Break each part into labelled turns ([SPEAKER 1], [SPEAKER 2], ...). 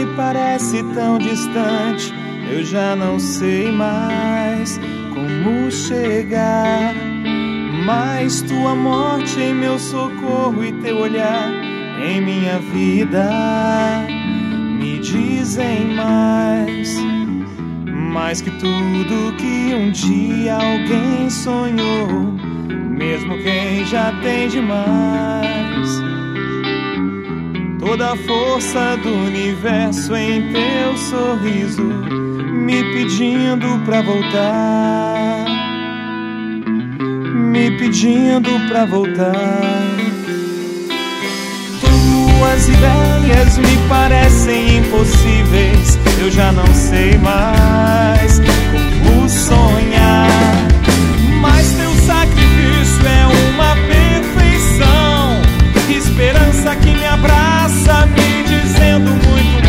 [SPEAKER 1] me parece tão distante, eu já não sei mais como chegar. Mas tua morte em meu socorro e teu olhar em minha vida me dizem mais que tudo que um dia alguém sonhou, mesmo quem já tem demais. Toda a força do universo em teu sorriso, me pedindo pra voltar, me pedindo pra voltar. Tuas ideias me parecem impossíveis, eu já não sei mais como sonhar. Mas teu sacrifício é uma perfeição, esperança que me abraça, me dizendo muito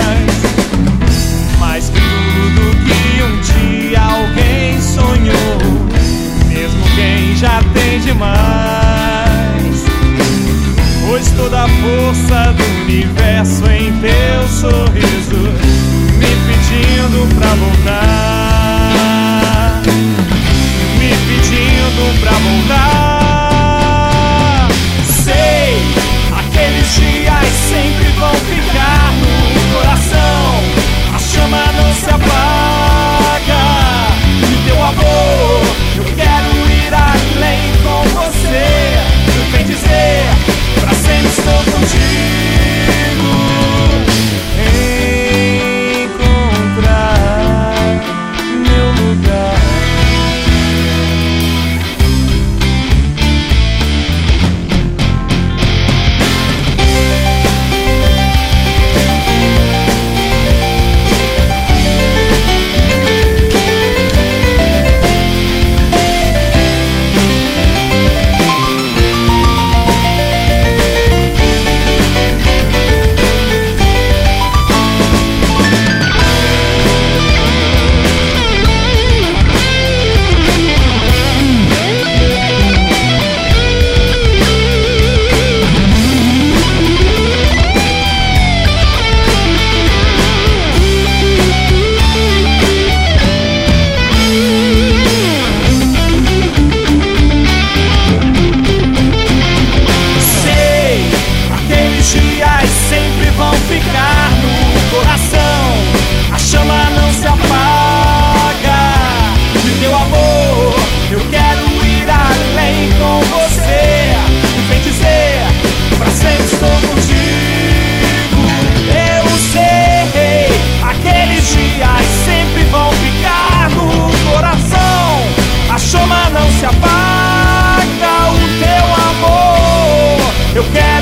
[SPEAKER 1] mais que tudo que um dia alguém sonhou, mesmo quem já tem demais. Pois toda a força do universo em teu sorriso, me pedindo pra voltar, me pedindo pra voltar. Sei, aqueles dias sempre vão ficar no coração, a chama não se apaga. E teu amor, eu quero ir além com você. Vem dizer, pra sempre estou contigo. Encontrar meu lugar.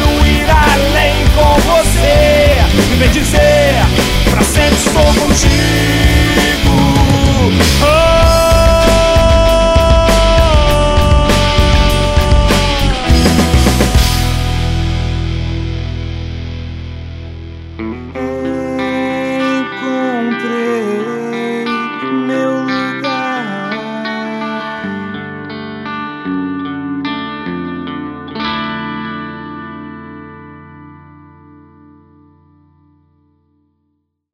[SPEAKER 1] Vem dizer, pra sempre estou contigo.